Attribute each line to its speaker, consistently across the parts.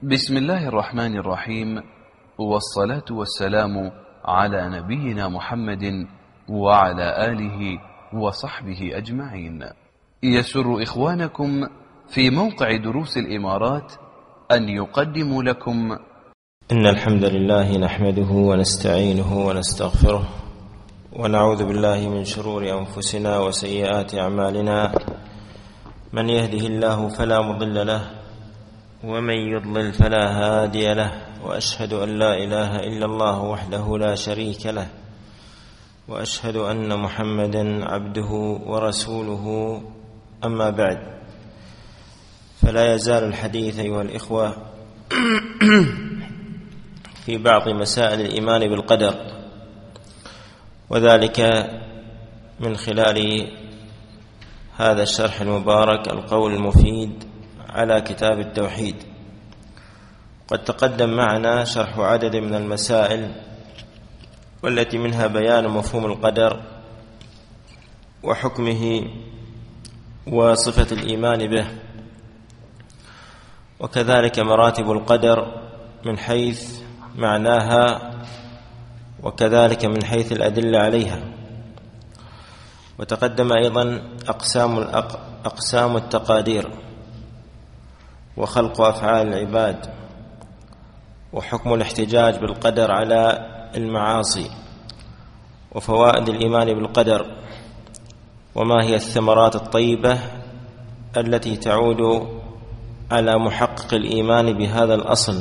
Speaker 1: بسم الله الرحمن الرحيم، والصلاة والسلام على نبينا محمد وعلى آله وصحبه أجمعين. يسر إخوانكم في موقع دروس الإمارات أن يقدموا لكم
Speaker 2: إن الحمد لله نحمده ونستعينه ونستغفره ونعوذ بالله من شرور أنفسنا وسيئات أعمالنا، من يهده الله فلا مضل له ومن يضلل فلا هادي له، وأشهد أن لا إله إلا الله وحده لا شريك له، وأشهد أن محمدا عبده ورسوله. أما بعد، فلا يزال الحديث أيها الإخوة في بعض مسائل الإيمان بالقدر، وذلك من خلال هذا الشرح المبارك القول المفيد على كتاب التوحيد. قد تقدم معنا شرح عدد من المسائل، والتي منها بيان مفهوم القدر وحكمه وصفة الإيمان به، وكذلك مراتب القدر من حيث معناها وكذلك من حيث الأدلة عليها. وتقدم أيضا أقسام التقادير وخلق أفعال العباد، وحكم الاحتجاج بالقدر على المعاصي، وفوائد الإيمان بالقدر، وما هي الثمرات الطيبة التي تعود على محقق الإيمان بهذا الأصل.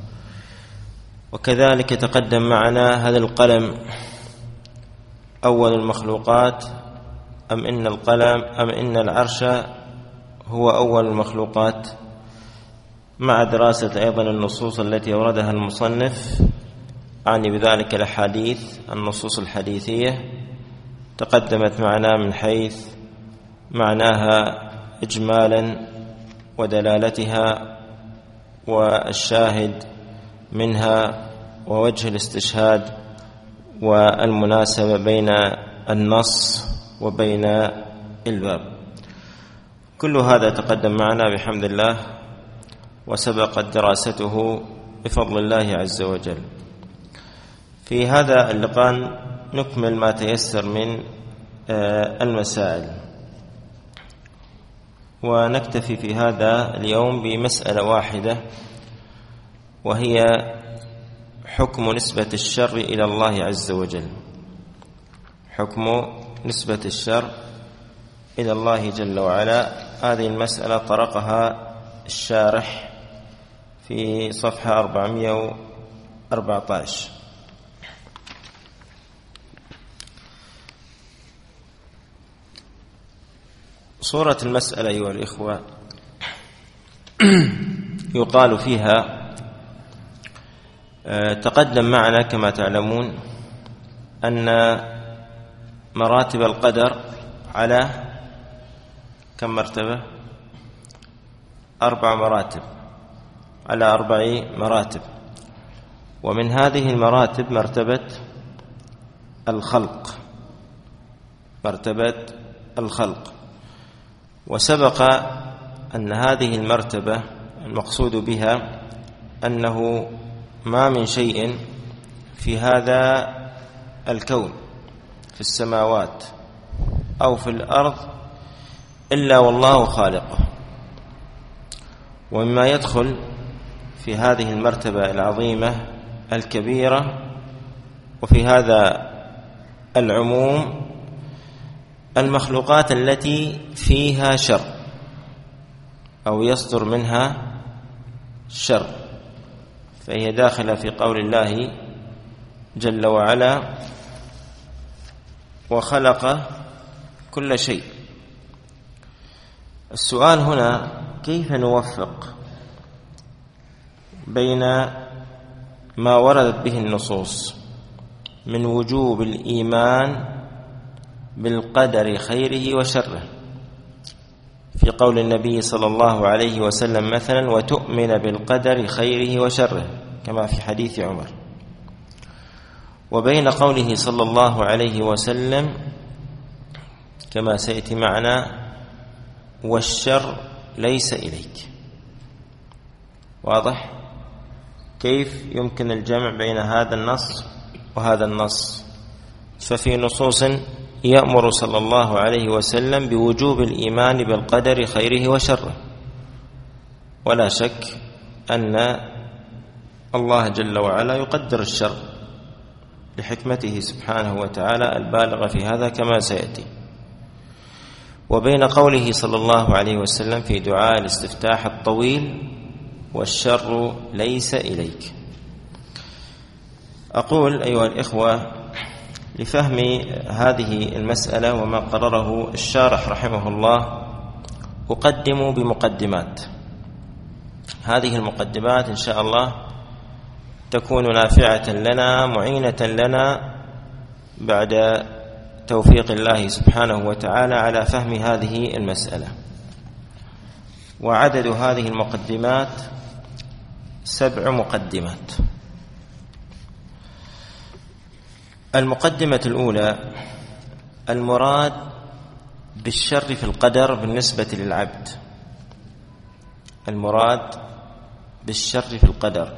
Speaker 2: وكذلك تقدم معنا هذا القلم أول المخلوقات أم إن العرش هو أول المخلوقات، مع دراسة أيضا النصوص التي أوردها المصنف، أعني بذلك الأحاديث، النصوص الحديثية تقدمت معنا من حيث معناها إجمالا ودلالتها والشاهد منها ووجه الاستشهاد والمناسبة بين النص وبين الباب. كل هذا تقدم معنا بحمد الله، وسبقت دراسته بفضل الله عز وجل. في هذا اللقاء نكمل ما تيسر من المسائل، ونكتفي في هذا اليوم بمسألة واحدة، وهي حكم نسبة الشر إلى الله عز وجل. حكم نسبة الشر إلى الله جل وعلا. هذه المسألة طرقها الشارح في صفحة 414. صورة المسألة أيها الإخوة يقال فيها، تقدم معنا كما تعلمون أن مراتب القدر على كم مرتبة؟ 4 مراتب، على 4 مراتب. ومن هذه المراتب مرتبة الخلق. وسبق أن هذه المرتبة المقصود بها أنه ما من شيء في هذا الكون في السماوات أو في الأرض إلا والله خالقه. ومما يدخل في هذه المرتبة العظيمة الكبيرة وفي هذا العموم المخلوقات التي فيها شر أو يصدر منها شر، فهي داخلة في قول الله جل وعلا: وخلق كل شيء. السؤال هنا: كيف نوفق بين ما وردت به النصوص من وجوب الإيمان بالقدر خيره وشره، في قول النبي صلى الله عليه وسلم مثلا: وتؤمن بالقدر خيره وشره، كما في حديث عمر، وبين قوله صلى الله عليه وسلم كما سيأتي معنا: والشر ليس إليك. واضح؟ كيف يمكن الجمع بين هذا النص وهذا النص؟ ففي نصوص يأمر صلى الله عليه وسلم بوجوب الإيمان بالقدر خيره وشره، ولا شك أن الله جل وعلا يقدر الشر لحكمته سبحانه وتعالى البالغة في هذا كما سيأتي. وبين قوله صلى الله عليه وسلم في دعاء الاستفتاح الطويل: والشر ليس إليك. أقول أيها الإخوة لفهم هذه المسألة وما قرره الشارح رحمه الله أقدم بمقدمات. هذه المقدمات إن شاء الله تكون نافعة لنا معينة لنا بعد توفيق الله سبحانه وتعالى على فهم هذه المسألة. وعدد هذه المقدمات 7 مقدمات. المقدمة الأولى: المراد بالشر في القدر بالنسبة للعبد. المراد بالشر في القدر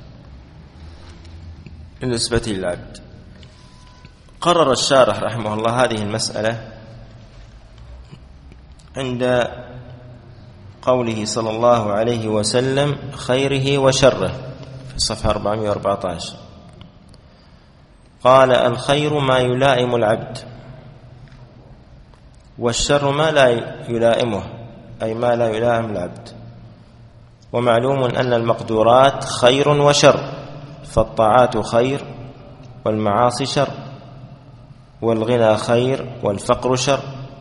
Speaker 2: بالنسبة للعبد. قرر الشارح رحمه الله هذه المسألة عند قوله صلى الله عليه وسلم: خيره وشره، في الصفحة 414. قال: الخير ما يلائم العبد، والشر ما لا يلائمه، أي ما لا يلائم العبد. ومعلوم أن المقدورات خير وشر، فالطاعات خير والمعاصي شر، والغنى خير والفقر شر،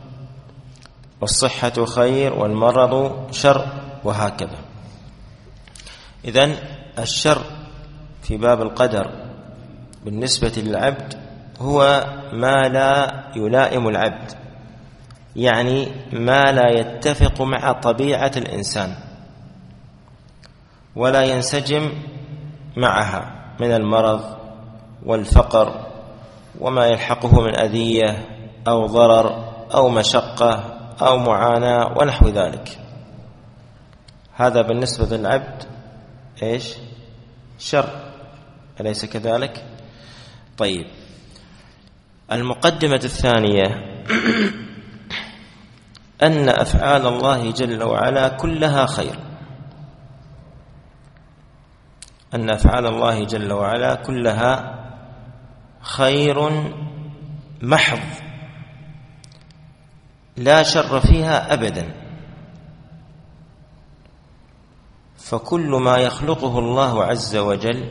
Speaker 2: والصحة خير والمرض شر، وهكذا. إذن الشر في باب القدر بالنسبة للعبد هو ما لا يلائم العبد، يعني ما لا يتفق مع طبيعة الإنسان ولا ينسجم معها من المرض والفقر وما يلحقه من أذية أو ضرر أو مشقة أو معاناة ونحو ذلك. هذا بالنسبة للعبد إيش؟ شر، أليس كذلك؟ طيب، المقدمة الثانية: أن أفعال الله جل وعلا كلها خير. أن أفعال الله جل وعلا كلها خير محض لا شر فيها أبدا. فكل ما يخلقه الله عز وجل،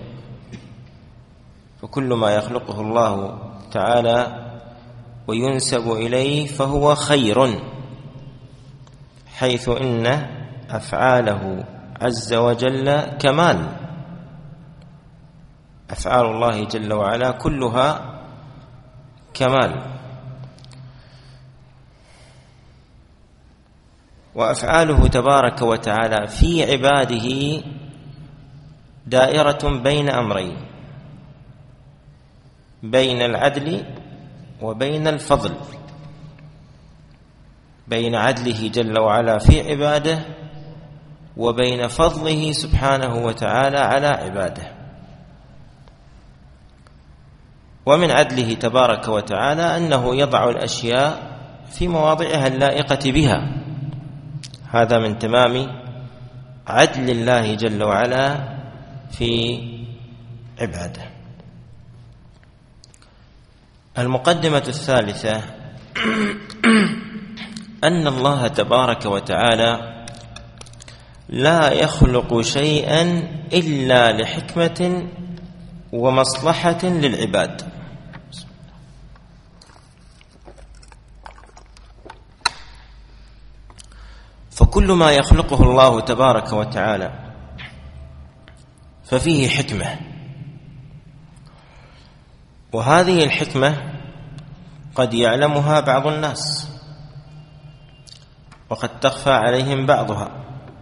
Speaker 2: فكل ما يخلقه الله تعالى وينسب إليه فهو خير، حيث إن أفعاله عز وجل كمال. أفعال الله جل وعلا كلها كمال، وأفعاله تبارك وتعالى في عباده دائرة بين أمرين: بين العدل وبين الفضل، بين عدله جل وعلا في عباده وبين فضله سبحانه وتعالى على عباده. ومن عدله تبارك وتعالى أنه يضع الأشياء في مواضعها اللائقة بها، هذا من تمام عدل الله جل وعلا في عباده. المقدمة الثالثة: أن الله تبارك وتعالى لا يخلق شيئا إلا لحكمة ومصلحة للعباد. فكل ما يخلقه الله تبارك وتعالى ففيه حكمة، وهذه الحكمة قد يعلمها بعض الناس وقد تخفى عليهم بعضها،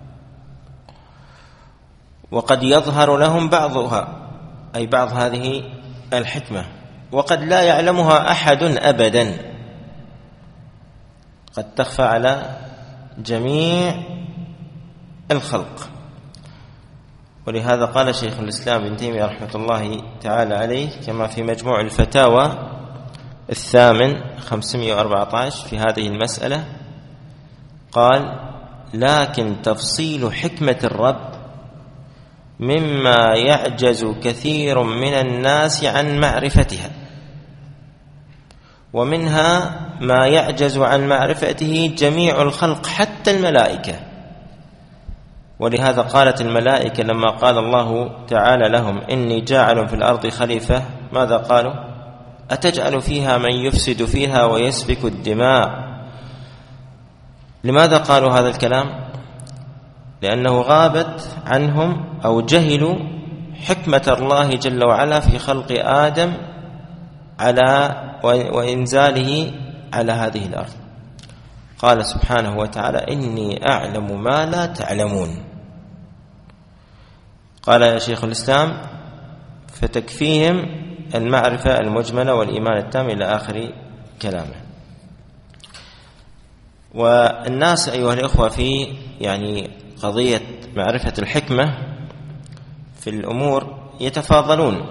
Speaker 2: وقد يظهر لهم بعضها، أي بعض هذه الحكمة، وقد لا يعلمها أحد أبدا، قد تخفى على جميع الخلق. ولهذا قال شيخ الإسلام ابن تيمية رحمة الله تعالى عليه كما في مجموع الفتاوى 514 في هذه المسألة، قال: لكن تفصيل حكمة الرب مما يعجز كثير من الناس عن معرفتها، ومنها ما يعجز عن معرفته جميع الخلق حتى الملائكة. ولهذا قالت الملائكة لما قال الله تعالى لهم: إني جاعل في الأرض خليفة، ماذا قالوا؟ أتجعل فيها من يفسد فيها ويسفك الدماء. لماذا قالوا هذا الكلام؟ لأنه غابت عنهم أو جهلوا حكمة الله جل وعلا في خلق آدم وإنزاله على هذه الأرض. قال سبحانه وتعالى: إني أعلم ما لا تعلمون. قال يا شيخ الإسلام: فتكفيهم المعرفة المجملة والإيمان التام إلى آخر كلامه. والناس أيها الإخوة في قضية معرفة الحكمة في الأمور يتفاضلون،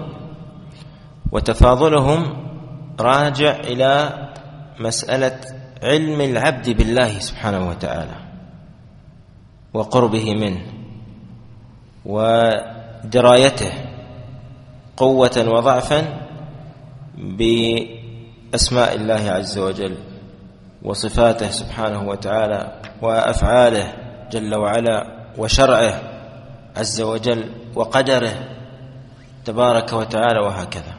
Speaker 2: وتفاضلهم راجع إلى مسألة علم العبد بالله سبحانه وتعالى وقربه منه ودرايته قوة وضعفا بأسماء الله عز وجل وصفاته سبحانه وتعالى وأفعاله جل وعلا وشرعه عز وجل وقدره تبارك وتعالى، وهكذا.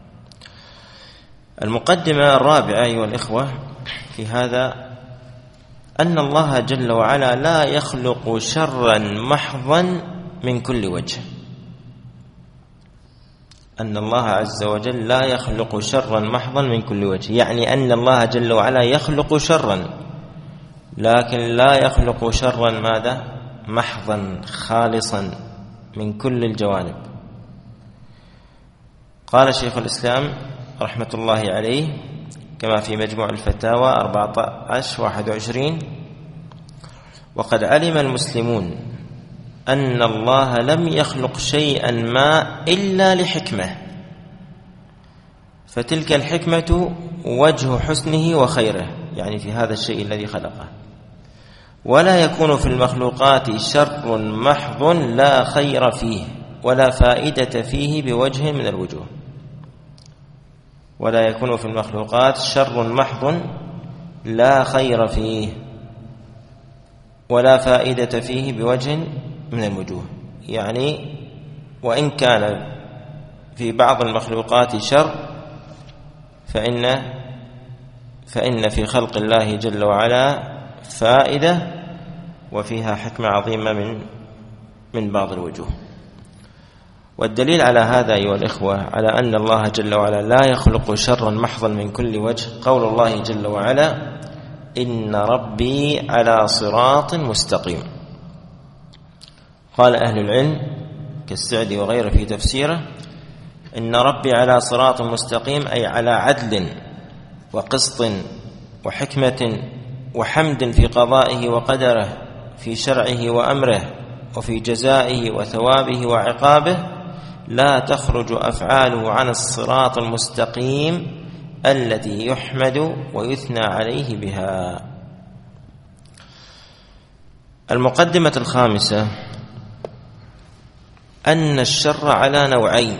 Speaker 2: المقدمة الرابعة أيها الإخوة في هذا أن الله جل وعلا لا يخلق شرا محضا من كل وجه. أن الله عز وجل لا يخلق شرا محضا من كل وجه، يعني أن الله جل وعلا يخلق شرا، لكن لا يخلق شرا ماذا؟ محضا خالصا من كل الجوانب. قال شيخ الإسلام رحمة الله عليه كما في مجموع الفتاوى 14-21: وقد علم المسلمون أن الله لم يخلق شيئا ما إلا لحكمة، فتلك الحكمة وجه حسنه وخيره، يعني في هذا الشيء الذي خلقه. ولا يكون في المخلوقات شر محض لا خير فيه ولا فائدة فيه بوجه من الوجوه. ولا يكون في المخلوقات شر محض لا خير فيه ولا فائدة فيه بوجه من الوجوه، يعني وإن كان في بعض المخلوقات شر فإن في خلق الله جل وعلا فائدة وفيها حكمة عظيمة من بعض الوجوه. والدليل على هذا أيها الإخوة على أن الله جل وعلا لا يخلق شرا محضا من كل وجه قول الله جل وعلا: إن ربي على صراط مستقيم. قال أهل العلم كالسعدي وغيره في تفسيره: إن ربي على صراط مستقيم أي على عدل وقسط وحكمة وحمد في قضائه وقدره، في شرعه وأمره، وفي جزائه وثوابه وعقابه، لا تخرج أفعاله عن الصراط المستقيم الذي يحمد ويثنى عليه بها. المقدمة الخامسة أن الشر على نوعين.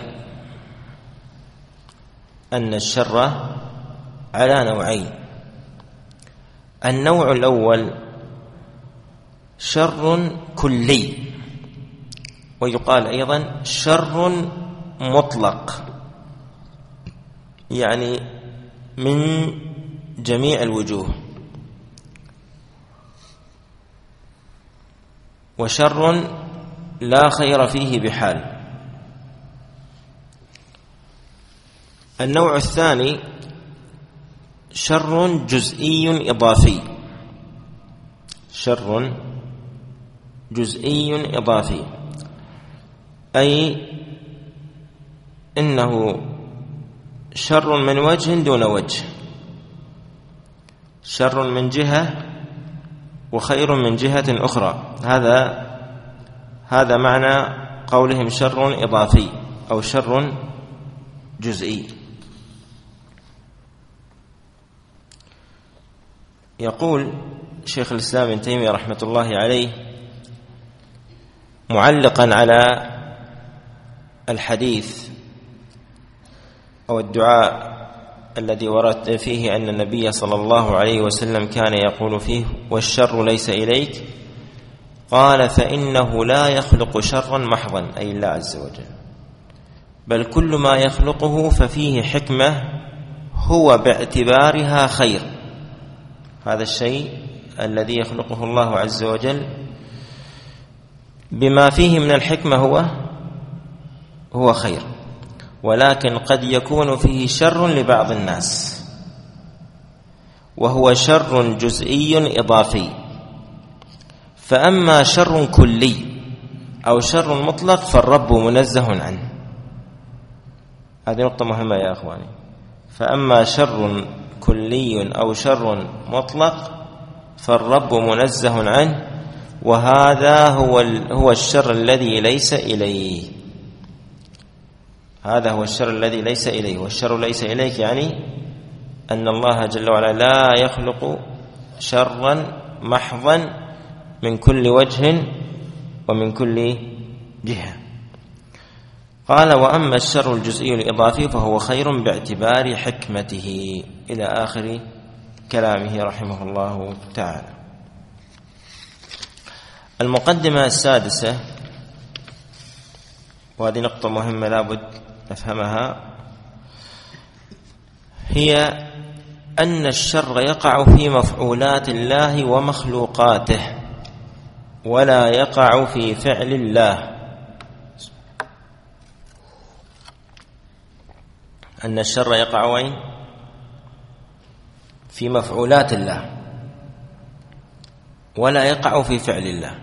Speaker 2: أن الشر على نوعين: النوع الأول شر كلي، ويقال أيضا شر مطلق، يعني من جميع الوجوه، وشر لا خير فيه بحال. النوع الثاني شر جزئي إضافي. شر جزئي إضافي أي إنه شر من وجه دون وجه، شر من جهة وخير من جهة أخرى. هذا معنى قولهم شر إضافي أو شر جزئي. يقول شيخ الإسلام ابن تيمية رحمة الله عليه معلقا على الحديث أو الدعاء الذي ورد فيه أن النبي صلى الله عليه وسلم كان يقول فيه والشر ليس إليك، قال فإنه لا يخلق شرا محضا أي الله عز وجل، بل كل ما يخلقه ففيه حكمة هو باعتبارها خير. هذا الشيء الذي يخلقه الله عز وجل بما فيه من الحكمة هو خير، ولكن قد يكون فيه شر لبعض الناس وهو شر جزئي إضافي. فأما شر كلي أو شر مطلق فالرب منزه عنه. هذه نقطة مهمة يا أخواني. فأما شر كلي أو شر مطلق فالرب منزه عنه، وهذا هو الشر الذي ليس إليه. هذا هو الشر الذي ليس إليه. والشر ليس إليك يعني أن الله جل وعلا لا يخلق شرا محضا من كل وجه ومن كل جهة. قال وأما الشر الجزئي الإضافي فهو خير باعتبار حكمته، إلى آخر كلامه رحمه الله تعالى. المقدمة السادسة، وهذه نقطة مهمة لابد نفهمها، هي أن الشر يقع في مفعولات الله ومخلوقاته ولا يقع في فعل الله. أن الشر يقع وين؟ في مفعولات الله ولا يقع في فعل الله.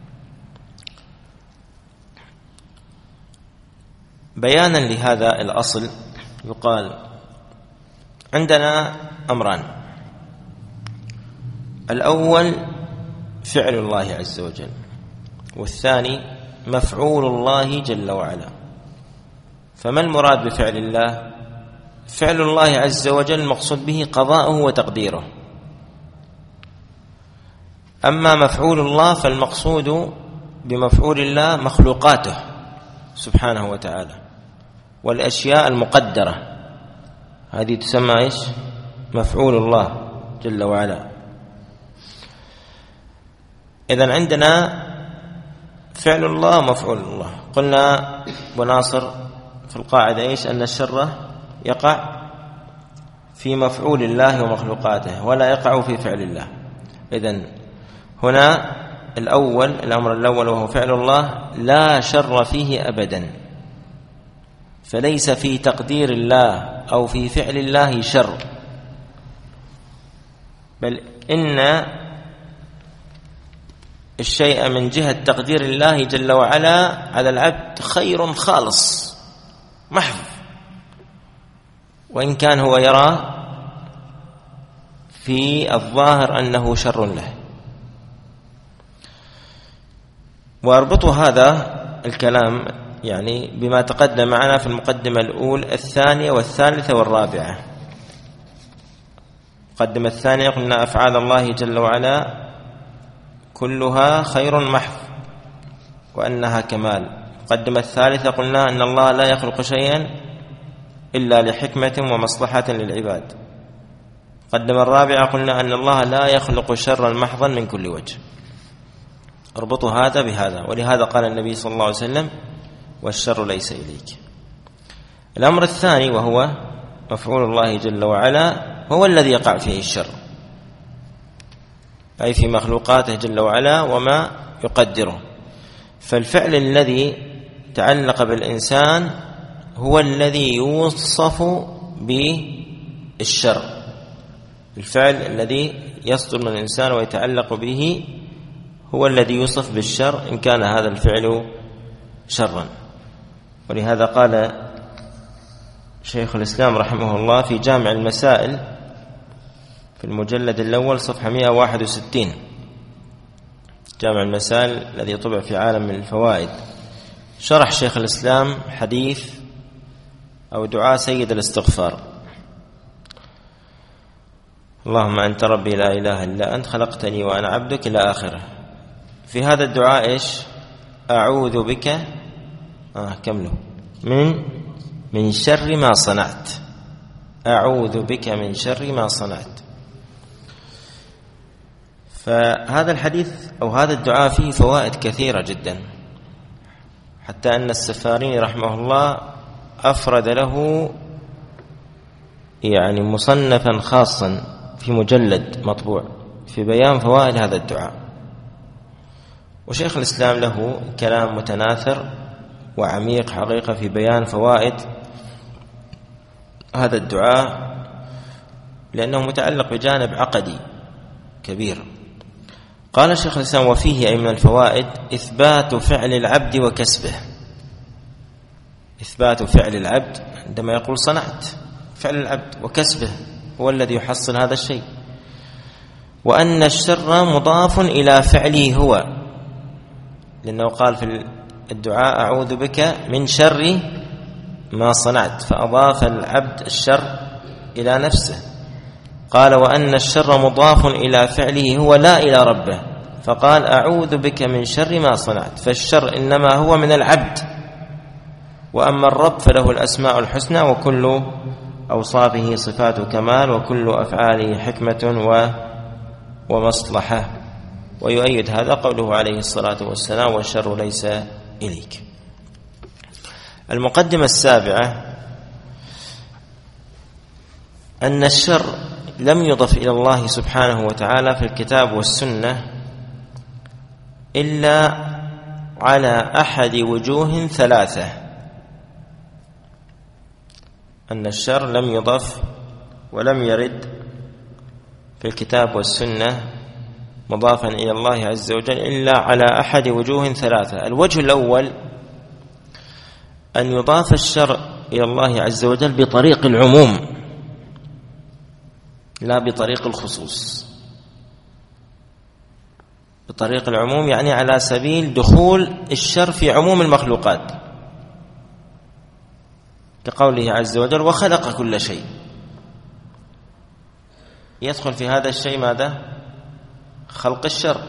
Speaker 2: بيانا لهذا الأصل يقال عندنا أمران: الأول فعل الله عز وجل، والثاني مفعول الله جل وعلا. فما المراد بفعل الله؟ فعل الله عز وجل مقصود به قضاؤه وتقديره. أما مفعول الله فالمقصود بمفعول الله مخلوقاته سبحانه وتعالى والأشياء المقدرة، هذه تسمى إيش؟ مفعول الله جل وعلا. إذن عندنا فعل الله مفعول الله. قلنا وناصر في القاعدة إيش؟ أن الشر يقع في مفعول الله ومخلوقاته ولا يقع في فعل الله. إذن هنا الأمر الأول وهو فعل الله لا شر فيه أبدا، فليس في تقدير الله أو في فعل الله شر، بل إن الشيء من جهة تقدير الله جل وعلا على العبد خير خالص محض، وإن كان هو يرى في الظاهر أنه شر له. وأربط هذا الكلام يعني بما تقدم معنا في المقدمة الأولى الثانية والثالثة والرابعة. المقدمة الثانية قلنا أفعال الله جل وعلا كلها خير محض وأنها كمال. المقدمة الثالثة قلنا أن الله لا يخلق شيئا إلا لحكمة ومصلحة للعباد. المقدمة الرابعة قلنا أن الله لا يخلق شرا محضا من كل وجه. اربطوا هذا بهذا، ولهذا قال النبي صلى الله عليه وسلم والشر ليس إليك. الأمر الثاني وهو مفعول الله جل وعلا هو الذي يقع فيه الشر، أي في مخلوقاته جل وعلا وما يقدره. فالفعل الذي تعلق بالإنسان هو الذي يوصف بالشر. الفعل الذي يصدر من الإنسان ويتعلق به هو الذي يوصف بالشر إن كان هذا الفعل شرا. ولهذا قال شيخ الإسلام رحمه الله في جامع المسائل في المجلد الأول صفحة 161، جامع المسائل الذي طبع في عالم الفوائد، شرح شيخ الإسلام حديث أو دعاء سيد الاستغفار: اللهم أنت ربي لا إله إلا أنت خلقتني وأنا عبدك إلى آخره. في هذا الدعاء إيش؟ أعوذ بك كمله من شر ما صنعت. أعوذ بك من شر ما صنعت. فهذا الحديث أو هذا الدعاء فيه فوائد كثيرة جدا، حتى أن السفاريني رحمه الله أفرد له يعني مصنفا خاصا في مجلد مطبوع في بيان فوائد هذا الدعاء. وشيخ الإسلام له كلام متناثر وعميق حقيقة في بيان فوائد هذا الدعاء، لأنه متعلق بجانب عقدي كبير. قال شيخ الإسلام: وفيه أي من الفوائد إثبات فعل العبد وكسبه. إثبات فعل العبد عندما يقول صنعت، فعل العبد وكسبه هو الذي يحصل هذا الشيء. وأن الشر مضاف إلى فعله هو، لأنه قال في الدعاء أعوذ بك من شر ما صنعت، فأضاف العبد الشر إلى نفسه. قال: وأن الشر مضاف إلى فعله هو لا إلى ربه، فقال أعوذ بك من شر ما صنعت، فالشر إنما هو من العبد، وأما الرب فله الأسماء الحسنى وكل أوصافه صفات كمال وكل أفعاله حكمة ومصلحة. ويؤيد هذا قوله عليه الصلاة والسلام: والشر ليس إليك. المقدمة السابعة: أن الشر لم يضف إلى الله سبحانه وتعالى في الكتاب والسنة إلا على أحد وجوه ثلاثة. أن الشر لم يضف ولم يرد في الكتاب والسنة مضافا إلى الله عز وجل إلا على أحد وجوه ثلاثة. الوجه الأول أن يضاف الشر إلى الله عز وجل بطريق العموم لا بطريق الخصوص. بطريق العموم يعني على سبيل دخول الشر في عموم المخلوقات، كقوله عز وجل: وخلق كل شيء. يدخل في هذا الشيء ماذا؟ خلق الشر.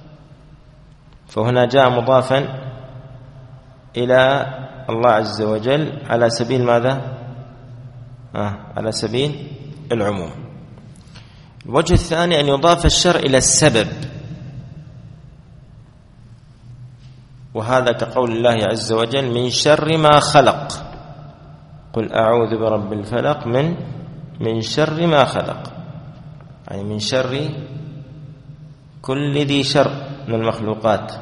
Speaker 2: فهنا جاء مضافا إلى الله عز وجل على سبيل ماذا؟ على سبيل العموم. الوجه الثاني أن يضاف الشر إلى السبب، وهذا كقول الله عز وجل: من شر ما خلق، قل أعوذ برب الفلق من شر ما خلق، يعني من شر كل ذي شر من المخلوقات.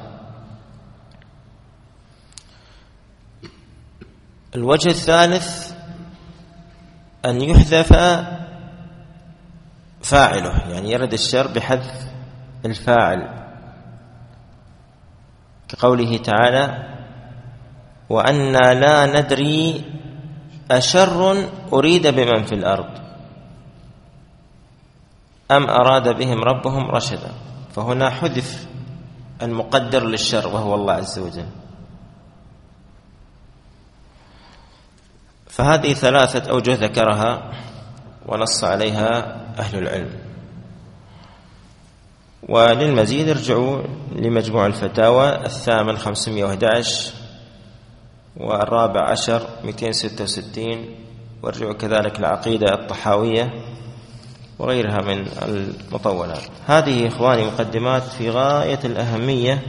Speaker 2: الوجه الثالث أن يحذف فاعله، يعني يرد الشر بحذف الفاعل، كقوله تعالى: وأنا لا ندري أشر أريد بمن في الأرض أم أراد بهم ربهم رشدا. فهنا حذف المقدر للشر وهو الله عز وجل. فهذه ثلاثة أوجه ذكرها ونص عليها أهل العلم. وللمزيد ارجعوا لمجموع الفتاوى 511 و14 266، وارجعوا كذلك العقيدة الطحاوية وغيرها من المطولات. هذه إخواني مقدمات في غاية الأهمية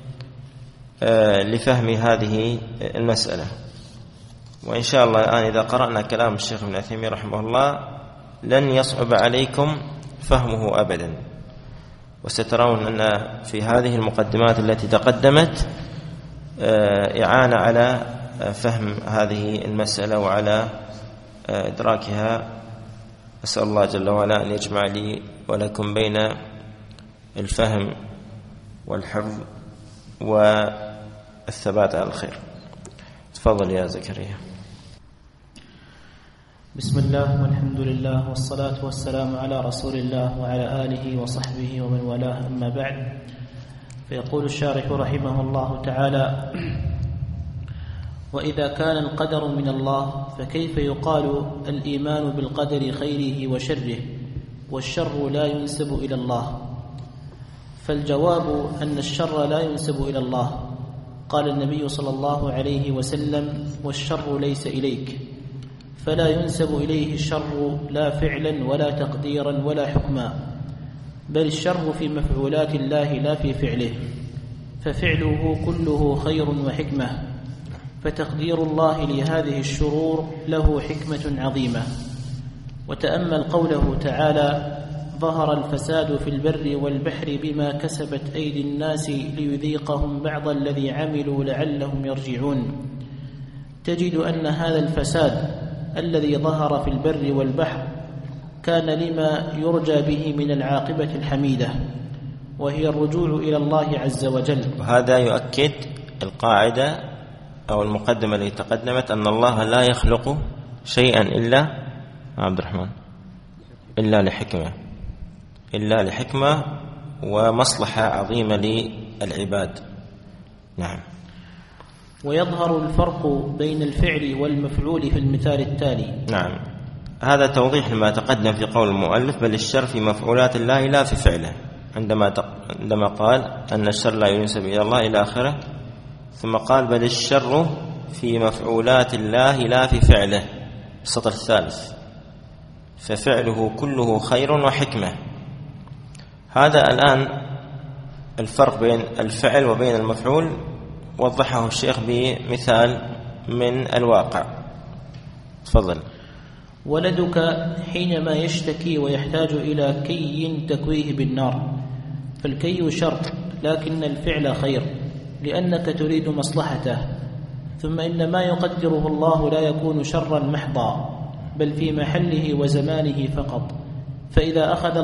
Speaker 2: لفهم هذه المسألة. وإن شاء الله الآن إذا قرأنا كلام الشيخ ابن عثيمين رحمه الله لن يصعب عليكم فهمه أبدا، وسترون أن في هذه المقدمات التي تقدمت إعانة على فهم هذه المسألة وعلى إدراكها. أسأل الله جل وعلا أن يجمع لي ولكم بين الفهم والحفظ والثبات على الخير. تفضل يا زكريا.
Speaker 3: بسم الله والحمد لله والصلاة والسلام على رسول الله وعلى آله وصحبه ومن والاه، أما بعد. فيقول الشارح رحمه الله تعالى: وإذا كان القدر من الله فكيف يقال الإيمان بالقدر خيره وشره والشر لا ينسب إلى الله؟ فالجواب أن الشر لا ينسب إلى الله. قال النبي صلى الله عليه وسلم: والشر ليس إليك، فلا ينسب إليه الشر لا فعلا ولا تقديرا ولا حكما، بل الشر في مفعولات الله لا في فعله، ففعله كله خير وحكمة، فتقدير الله لهذه الشرور له حكمة عظيمة. وتأمل قوله تعالى: ظهر الفساد في البر والبحر بما كسبت أيدي الناس ليذيقهم بعض الذي عملوا لعلهم يرجعون. تجد أن هذا الفساد الذي ظهر في البر والبحر كان لما يرجى به من العاقبة الحميدة، وهي الرجوع إلى الله عز وجل.
Speaker 2: وهذا يؤكد القاعدة أو المقدمة التي تقدمت أن الله لا يخلق شيئا إلا عبد الرحمن إلا لحكمة ومصلحة عظيمة للعباد. نعم.
Speaker 3: ويظهر الفرق بين الفعل والمفعول في المثال التالي.
Speaker 2: نعم، هذا توضيح لما تقدم في قول المؤلف: بل الشر في مفعولات الله لا في فعله، عندما قال أن الشر لا ينسب إلى الله إلى آخره، ثم قال: بل الشر في مفعولات الله لا في فعله، السطر الثالث، ففعله كله خير وحكمة. هذا الآن الفرق بين الفعل وبين المفعول وضحه الشيخ بمثال من الواقع. تفضل.
Speaker 3: ولدك حينما يشتكي ويحتاج إلى كي تكويه بالنار، فالكي شر لكن الفعل خير لأنك تريد مصلحته، ثم إن ما يقدره الله لا يكون شرا محضا بل في محله وزمانه فقط. فإذا أخذ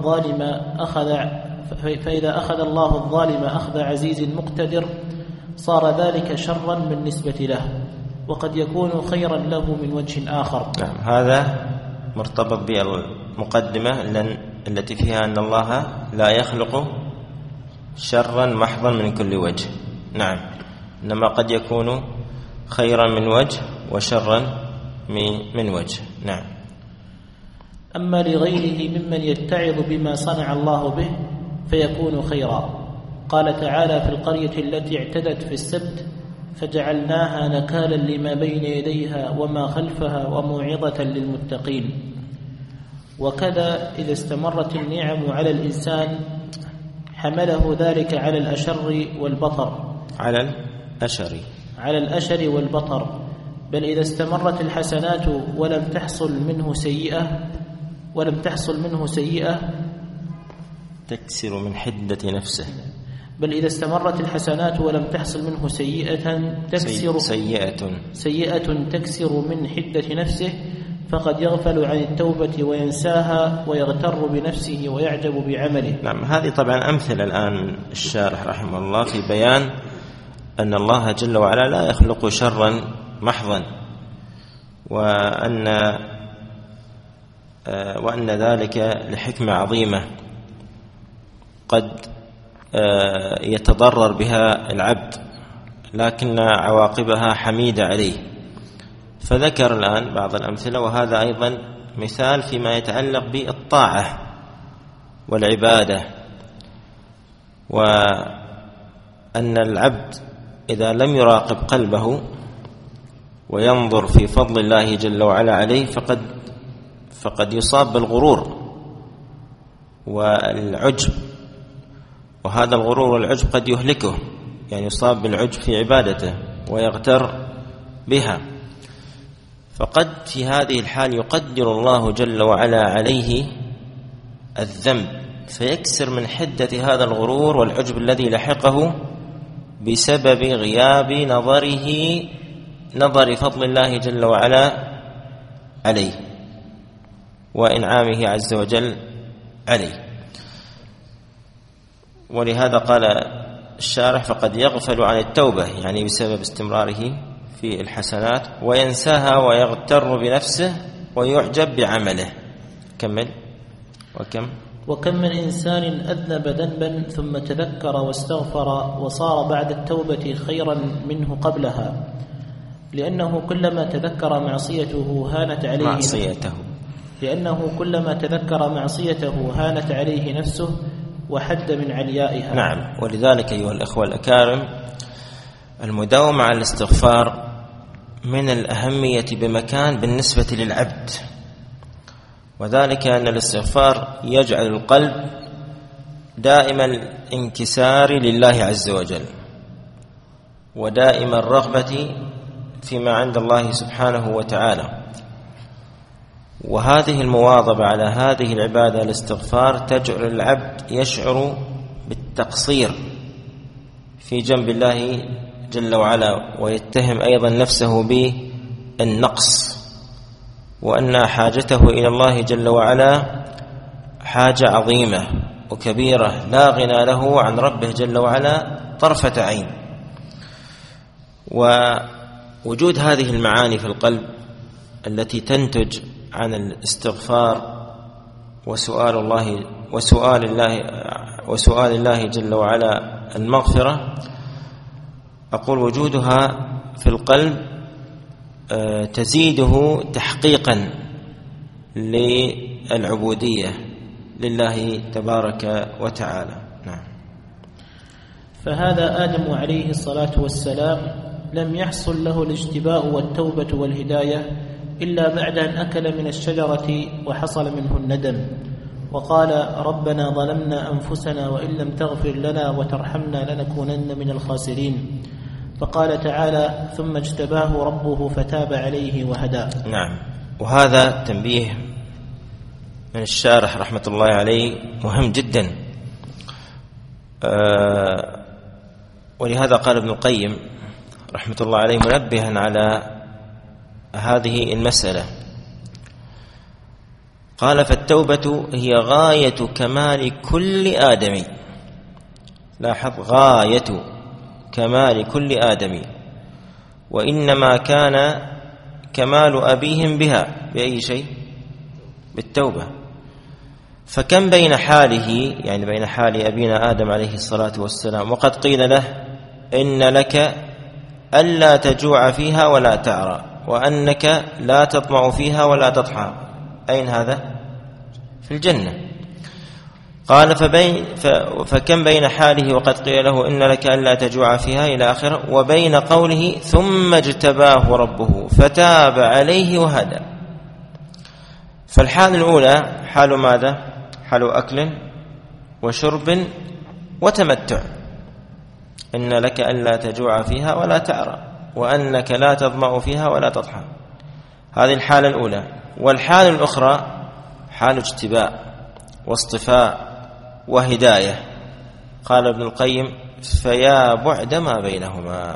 Speaker 3: الله الظالم أخذ عزيز مقتدر صار ذلك شرا بالنسبة له، وقد يكون خيرا له من وجه آخر.
Speaker 2: نعم، هذا مرتبط بالمقدمة التي فيها أن الله لا يخلق شرا محضا من كل وجه. نعم، إنما قد يكون خيرا من وجه وشرا من وجه. نعم.
Speaker 3: أما لغيره ممن يتعظ بما صنع الله به فيكون خيرا. قال تعالى في القرية التي اعتدت في السبت: فجعلناها نكالا لما بين يديها وما خلفها وموعظة للمتقين. وكذا إذا استمرت النعم على الإنسان حمله ذلك على الأشر والبطر، على الأشر والبطر. بل إذا استمرت الحسنات ولم تحصل منه سيئة
Speaker 2: تكسر من حدة نفسه.
Speaker 3: بل إذا استمرت الحسنات ولم تحصل منه سيئة تكسر من حدة نفسه، فقد يغفل عن التوبة وينساها ويغتر بنفسه ويعجب بعمله.
Speaker 2: نعم، هذه طبعا أمثلة الآن الشارح رحمه الله في بيان أن الله جل وعلا لا يخلق شرا محضا، وأن ذلك لحكمة عظيمة قد يتضرر بها العبد لكن عواقبها حميدة عليه. فذكر الآن بعض الأمثلة، وهذا أيضا مثال فيما يتعلق بالطاعة والعبادة، وأن العبد إذا لم يراقب قلبه وينظر في فضل الله جل وعلا عليه فقد يصاب بالغرور والعجب، وهذا الغرور والعجب قد يهلكه، يعني يصاب بالعجب في عبادته ويغتر بها. فقد في هذه الحال يقدر الله جل وعلا عليه الذنب فيكسر من حدة هذا الغرور والعجب الذي لحقه بسبب غياب نظر فضل الله جل وعلا عليه وإنعامه عز وجل عليه. ولهذا قال الشارح: فقد يغفل عن التوبة، يعني بسبب استمراره في الحسنات، وينساها ويغتر بنفسه ويعجب بعمله. كمل.
Speaker 3: وكم من إنسان أذنب ذنبا ثم تذكر واستغفر وصار بعد التوبة خيرا منه قبلها، لأنه كلما تذكر معصيته هانت عليه نفسه وحد من عليائها.
Speaker 2: نعم. ولذلك أيها الأخوة الأكارم، المداومة على الاستغفار من الأهمية بمكان بالنسبة للعبد، وذلك أن الاستغفار يجعل القلب دائما الانكسار لله عز وجل، ودائما الرغبة فيما عند الله سبحانه وتعالى. وهذه المواظبة على هذه العبادة الاستغفار تجعل العبد يشعر بالتقصير في جنب الله جل وعلا، ويتهم أيضا نفسه بالنقص، وأن حاجته إلى الله جل وعلا حاجة عظيمة وكبيرة لا غنى له عن ربه جل وعلا طرفة عين. ووجود هذه المعاني في القلب التي تنتج عن الاستغفار وسؤال الله جل وعلا المغفرة، أقول وجودها في القلب تزيده تحقيقا للعبودية لله تبارك وتعالى. نعم.
Speaker 3: فهذا آدم عليه الصلاة والسلام لم يحصل له الاجتباء والتوبة والهداية إلا بعد أن أكل من الشجرة وحصل منه الندم، وقال ربنا ظلمنا أنفسنا وإن لم تغفر لنا وترحمنا لنكونن من الخاسرين. فقال تعالى ثم اجتباه ربه فتاب عليه وهدى.
Speaker 2: نعم. وهذا تنبيه من الشارح رحمة الله عليه مهم جدا، ولهذا قال ابن القيم رحمة الله عليه منبها على هذه المسألة، قال فالتوبة هي غاية كمال كل آدمي. لاحظ، غاية كمال كل آدمي، وإنما كان كمال أبيهم بها بأي شيء؟ بالتوبة. فكم بين حاله، يعني بين حال أبينا آدم عليه الصلاة والسلام وقد قيل له إن لك ألا تجوع فيها ولا تعرى وأنك لا تطمع فيها ولا تضحى، أين هذا؟ في الجنة. قال فكم بين حاله وقد قيل له إن لك ألا تجوع فيها إلى آخره، وبين قوله ثم اجتباه ربه فتاب عليه وهدى. فالحال الأولى حال ماذا؟ حال أكل وشرب وتمتع، إن لك ألا تجوع فيها ولا تعرى وأنك لا تظمأ فيها ولا تضحى. هذه الحالة الأولى. والحالة الأخرى حال اجتباء واصطفاء وهداية. قال ابن القيم فيا بعد ما بينهما.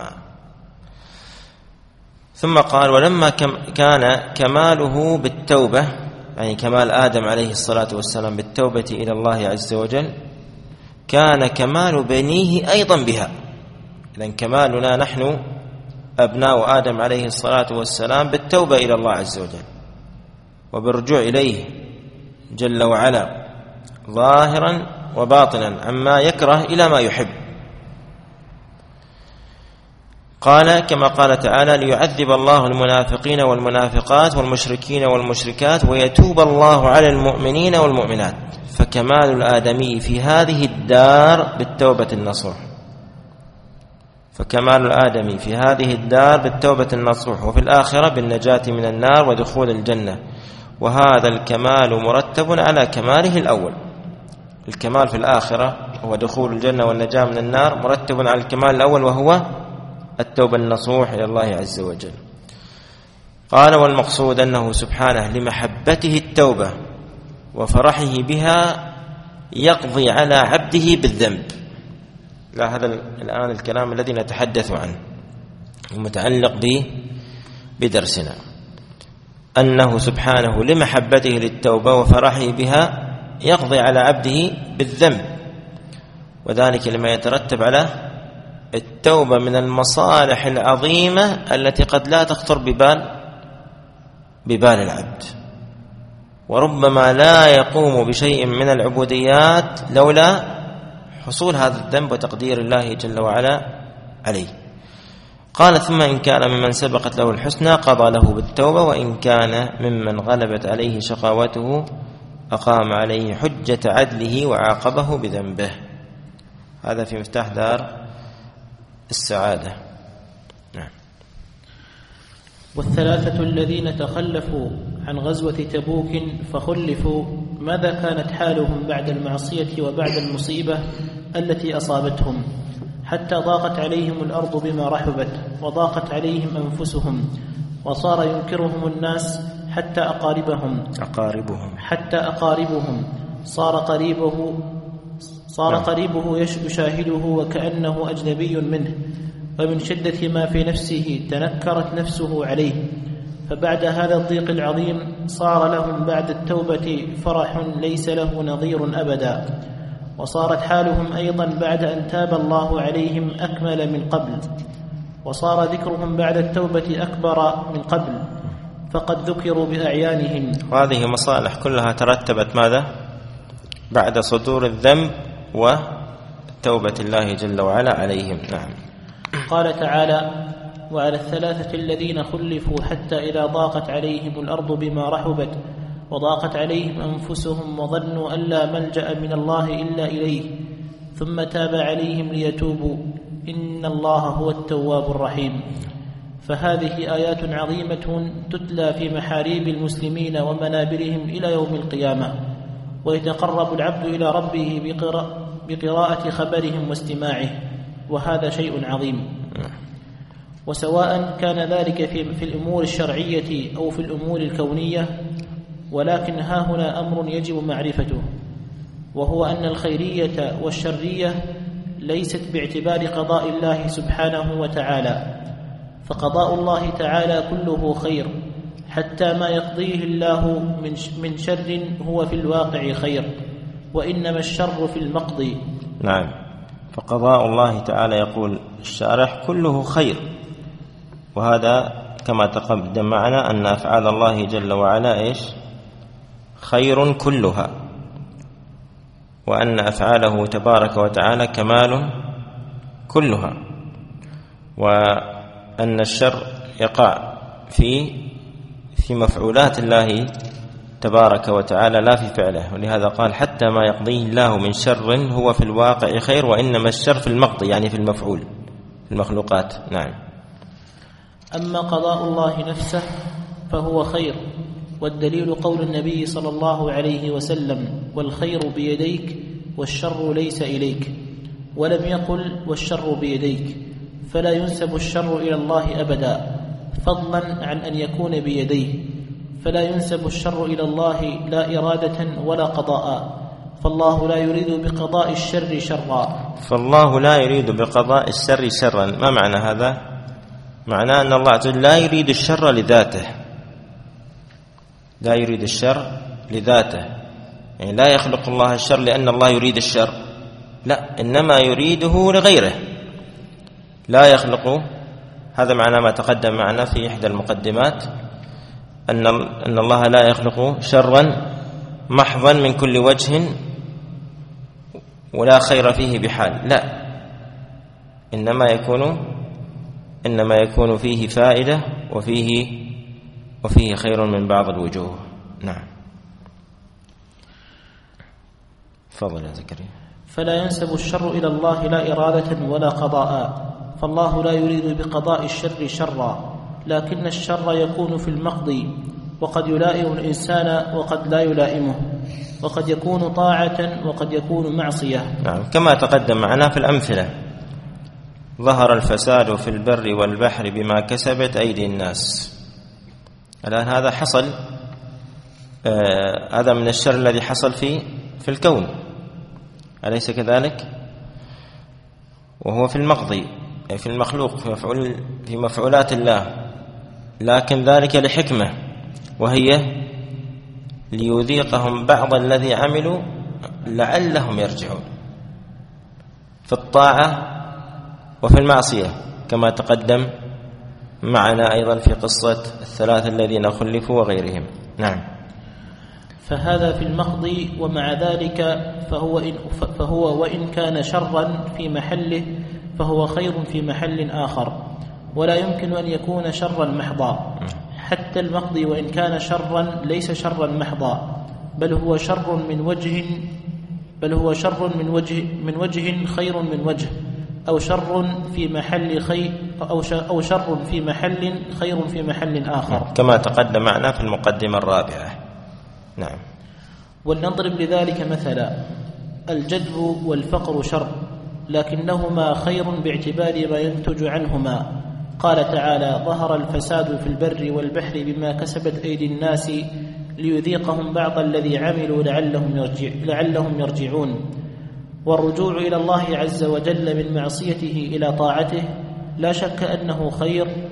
Speaker 2: ثم قال ولما كان كماله بالتوبة، يعني كمال آدم عليه الصلاة والسلام بالتوبة إلى الله عز وجل، كان كمال بنيه أيضا بها. إذن كمالنا نحن أبناء آدم عليه الصلاة والسلام بالتوبة إلى الله عز وجل وبالرجوع إليه جل وعلا ظاهرا وباطنا عما يكره إلى ما يحب. قال كما قال تعالى ليعذب الله المنافقين والمنافقات والمشركين والمشركات ويتوب الله على المؤمنين والمؤمنات. فكمال الآدمي في هذه الدار بالتوبة النصوح، فكمال الآدمي في هذه الدار بالتوبة النصوح، وفي الآخرة بالنجاة من النار ودخول الجنة. وهذا الكمال مرتب على كماله الأول. الكمال في الآخرة هو دخول الجنة والنجاة من النار مرتب على الكمال الأول وهو التوبة النصوح إلى الله عز وجل. قال والمقصود أنه سبحانه لمحبته التوبة وفرحه بها يقضي على عبده بالذنب. لا، هذا الآن الكلام الذي نتحدث عنه المتعلق بدرسنا، أنه سبحانه لمحبته للتوبة وفرحه بها يقضي على عبده بالذنب، وذلك لما يترتب على التوبة من المصالح العظيمة التي قد لا تخطر ببال العبد، وربما لا يقوم بشيء من العبوديات لولا حصول هذا الذنب وتقدير الله جل وعلا عليه. قال ثم إن كان ممن سبقت له الحسنى قضى له بالتوبة، وإن كان ممن غلبت عليه شقاوته أقام عليه حجة عدله وعاقبه بذنبه. هذا في مفتاح دار السعادة. نعم.
Speaker 3: والثلاثة الذين تخلفوا عن غزوة تبوك فخلفوا، ماذا كانت حالهم بعد المعصية وبعد المصيبة التي أصابتهم، حتى ضاقت عليهم الأرض بما رحبت وضاقت عليهم أنفسهم، وصار ينكرهم الناس حتى أقاربهم صار قريبه يشاهده وكأنه أجنبي منه، ومن شدة ما في نفسه تنكرت نفسه عليه. فبعد هذا الضيق العظيم صار لهم بعد التوبة فرح ليس له نظير أبدا، وصارت حالهم أيضا بعد أن تاب الله عليهم أكمل من قبل، وصار ذكرهم بعد التوبة أكبر من قبل، فقد ذكروا بأعيانهم.
Speaker 2: وهذه مصالح كلها ترتبت ماذا؟ بعد صدور الذنب وتوبة الله جل وعلا عليهم. نعم.
Speaker 3: قال تعالى: وعلى الثلاثة الذين خلفوا حتى إذا ضاقت عليهم الأرض بما رحبت وضاقت عليهم أنفسهم وظنوا أن لا ملجأ من الله إلا إليه ثم تاب عليهم ليتوبوا إن الله هو التواب الرحيم. فهذه آيات عظيمة تتلى في محاريب المسلمين ومنابرهم إلى يوم القيامة، ويتقرب العبد إلى ربه بقراءة خبرهم واستماعه، وهذا شيء عظيم. وسواء كان ذلك في الأمور الشرعية أو في الأمور الكونية، ولكن ها هنا أمر يجب معرفته، وهو أن الخيرية والشرية ليست باعتبار قضاء الله سبحانه وتعالى، فقضاء الله تعالى كله خير، حتى ما يقضيه الله من شر هو في الواقع خير، وإنما الشر في المقضي.
Speaker 2: نعم. فقضاء الله تعالى يقول الشارح كله خير، وهذا كما تقدم معنا أن أفعال الله جل وعلا خير كلها، وأن أفعاله تبارك وتعالى كمال كلها، وأن الشر يقع في مفعولات الله تبارك وتعالى لا في فعله، ولهذا قال حتى ما يقضيه الله من شر هو في الواقع خير، وإنما الشر في المقضي يعني في المفعول في المخلوقات. نعم.
Speaker 3: أما قضاء الله نفسه فهو خير، والدليل قول النبي صلى الله عليه وسلم: والخير بيديك والشر ليس إليك، ولم يقل والشر بيديك، فلا ينسب الشر إلى الله أبدا، فضلا عن أن يكون بيديه، فلا ينسب الشر إلى الله لا إرادة ولا قضاء، فالله لا يريد بقضاء الشر شرا.
Speaker 2: فالله لا يريد بقضاء الشر شرا. ما معنى هذا؟ معناه أن الله عز وجل لا يريد الشر لذاته، لا يريد الشر لذاته، يعني لا يخلق الله الشر لأن الله يريد الشر، لا، إنما يريده لغيره، لا يخلق. هذا معنى ما تقدم معنا في إحدى المقدمات، أن الله لا يخلق شرا محضا من كل وجه ولا خير فيه بحال، لا، إنما يكون فيه فائدة وفيه خير من بعض الوجوه. نعم. تفضل يا زكريا.
Speaker 3: فلا ينسب الشر إلى الله لا إرادة ولا قضاء، فالله لا يريد بقضاء الشر شرا، لكن الشر يكون في المقضي، وقد يلائم الإنسان وقد لا يلائمه، وقد يكون طاعة وقد يكون معصية.
Speaker 2: نعم. كما تقدم معنا في الأمثلة: ظهر الفساد في البر والبحر بما كسبت أيدي الناس. الآن هذا حصل، هذا من الشر الذي حصل في الكون، أليس كذلك؟ وهو في المقضي، أي في المخلوق، في مفعولات الله، لكن ذلك لحكمة، وهي ليذيقهم بعض الذي عملوا لعلهم يرجعون، في الطاعة وفي المعصية، كما تقدم معنا أيضا في قصة الثلاثة الذين خلفوا وغيرهم. نعم.
Speaker 3: فهذا في المقضي، ومع ذلك فهو وإن كان شرا في محله فهو خير في محل آخر، ولا يمكن أن يكون شرا محضا، حتى المقضي وإن كان شرا ليس شرا محضا، بل هو شر من وجه خير من وجه، أو شر في محل خير في محل آخر،
Speaker 2: كما تقدم معنا في المقدمة الرابعة. نعم.
Speaker 3: ولنضرب لذلك مثلا: الجدب والفقر شر، لكنهما خير باعتبار ما ينتج عنهما. قال تعالى: ظهر الفساد في البر والبحر بما كسبت أيدي الناس ليذيقهم بعض الذي عملوا لعلهم يرجعون. والرجوع إلى الله عز وجل من معصيته إلى طاعته لا شك أنه خير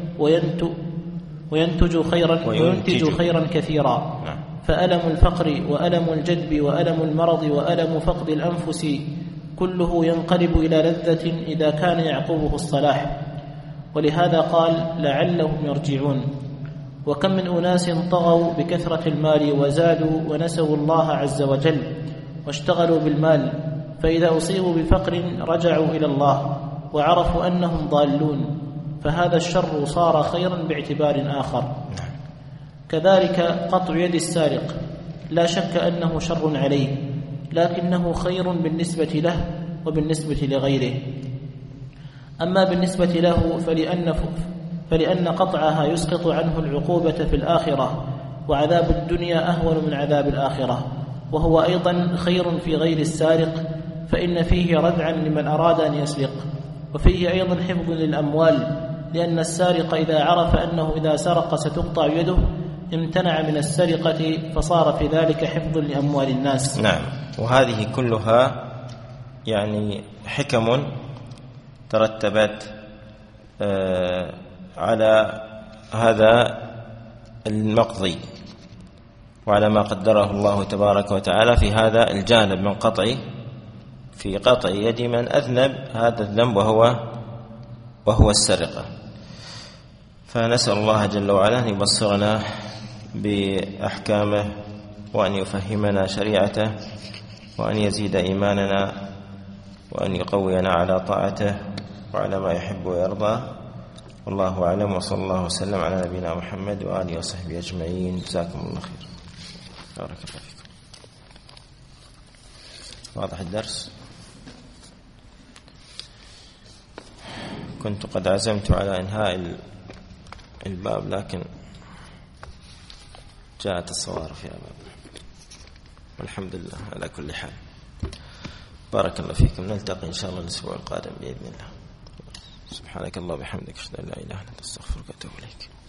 Speaker 3: وينتج خيرا كثيرا. فألم الفقر وألم الجدب وألم المرض وألم فقد الأنفس كله ينقلب إلى لذة إذا كان يعقبه الصلاح. ولهذا قال: لعلهم يرجعون. وكم من أناس طغوا بكثرة المال وزادوا ونسوا الله عز وجل واشتغلوا بالمال، فإذا أصيبوا بفقر رجعوا إلى الله وعرفوا أنهم ضالون، فهذا الشر صار خيرا باعتبار آخر. كذلك قطع يد السارق لا شك أنه شر عليه، لكنه خير بالنسبة له وبالنسبة لغيره. أما بالنسبة له فلأن قطعها يسقط عنه العقوبة في الآخرة، وعذاب الدنيا أهون من عذاب الآخرة، وهو أيضا خير في غير السارق، فإن فيه ردعا لمن أراد أن يسرق، وفيه أيضا حفظ للأموال، لأن السارق إذا عرف أنه إذا سرق ستقطع يده امتنع من السرقة، فصار في ذلك حفظ لأموال الناس.
Speaker 2: نعم. وهذه كلها يعني حكم ترتبت على هذا المقضي وعلى ما قدره الله تبارك وتعالى في هذا الجانب من قطع يد من أذنب هذا الذنب وهو السرقة. فنسأل الله جل وعلا أن يبصرنا بأحكامه، وأن يفهمنا شريعته، وأن يزيد إيماننا، وأن يقوينا على طاعته وعلى ما يحب ويرضى. والله أعلم، وصلى الله وسلم على نبينا محمد وآله وصحبه أجمعين. جزاكم الله خير. بارك الله فيكم. واضح الدرس؟ كنت قد عزمت على إنهاء الباب، لكن جاءت الصوارف في الباب، والحمد لله على كل حال. بارك الله فيكم. نلتقي إن شاء الله الأسبوع القادم بإذن الله. سبحانك الله وبحمدك، أشهد أن لا إله إلا أنت، أستغفرك وأتوب إليك.